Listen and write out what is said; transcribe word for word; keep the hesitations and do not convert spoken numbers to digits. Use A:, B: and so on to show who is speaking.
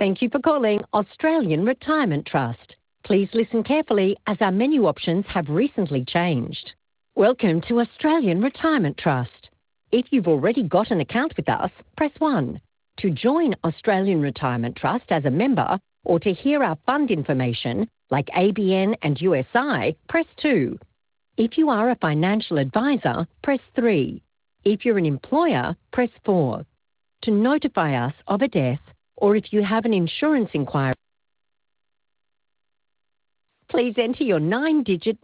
A: Thank you for calling Australian Retirement Trust. Please listen carefully as our menu options have recently changed. Welcome to Australian Retirement Trust. If you've already got an account with us, press one. To join Australian Retirement Trust as a member or to hear our fund information like A B N and U S I, press two. If you are a financial advisor, press three. If you're an employer, press four. To notify us of a death or if you have an insurance inquiry, please enter your nine-digit